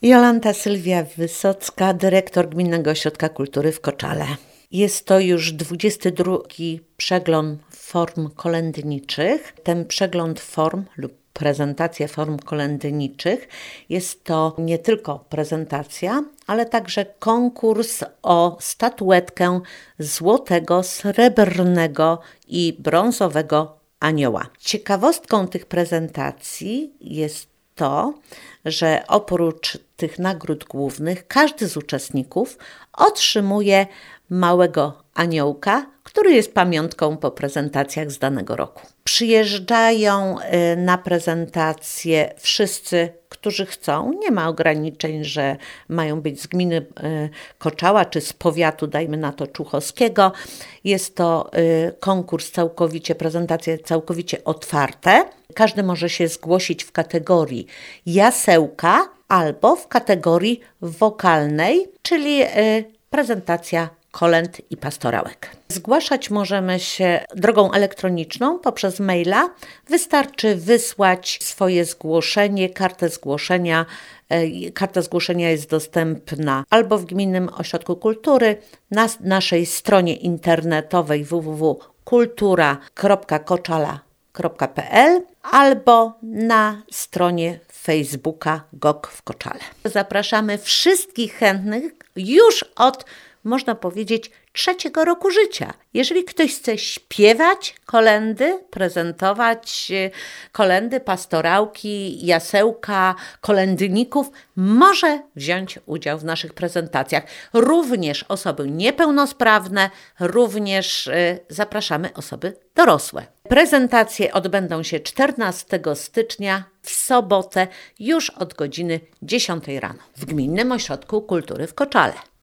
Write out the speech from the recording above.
Jolanta Sylwia Wysocka, dyrektor Gminnego Ośrodka Kultury w Koczale. Jest to już 22. przegląd form kolędniczych. Ten przegląd form lub prezentacja form kolędniczych jest to nie tylko prezentacja, ale także konkurs o statuetkę złotego, srebrnego i brązowego anioła. Ciekawostką tych prezentacji jest to, że oprócz tych nagród głównych każdy z uczestników otrzymuje małego aniołka, który jest pamiątką po prezentacjach z danego roku. Przyjeżdżają na prezentacje wszyscy, którzy chcą. Nie ma ograniczeń, że mają być z gminy Koczała czy z powiatu, dajmy na to, człuchowskiego. Jest to konkurs prezentacje całkowicie otwarte. Każdy może się zgłosić w kategorii jasełka albo w kategorii wokalnej, czyli prezentacja kolęd i pastorałek. Zgłaszać możemy się drogą elektroniczną poprzez maila. Wystarczy wysłać swoje zgłoszenie, kartę zgłoszenia. Karta zgłoszenia jest dostępna albo w Gminnym Ośrodku Kultury, na naszej stronie internetowej www.kultura.koczala.pl albo na stronie Facebooka GOK w Koczale. Zapraszamy wszystkich chętnych już od, można powiedzieć, 3. roku życia. Jeżeli ktoś chce śpiewać kolędy, prezentować kolędy, pastorałki, jasełka, kolędników, może wziąć udział w naszych prezentacjach. Również osoby niepełnosprawne, również zapraszamy osoby dorosłe. Prezentacje odbędą się 14 stycznia w sobotę już od godziny 10 rano w Gminnym Ośrodku Kultury w Koczale.